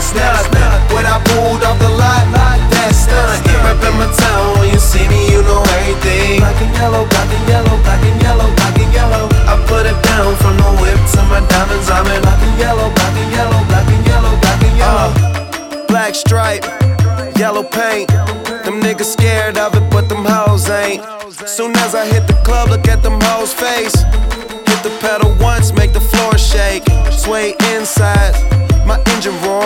that's nothing. When I pulled off the lot, that's nothing. Reppin' my town, when you see me, you know everything. Black and yellow, black and yellow, black and yellow, black and yellow. I put it down from the whip to my diamonds. I'm in black and yellow, black and yellow, black and yellow, black and yellow. Black stripe, yellow paint. Them niggas scared of it, but them hoes ain't. Soon as I hit the club, look at them hoes' face. Hit the pedal once, make the floor shake. Sway inside, my engine roar.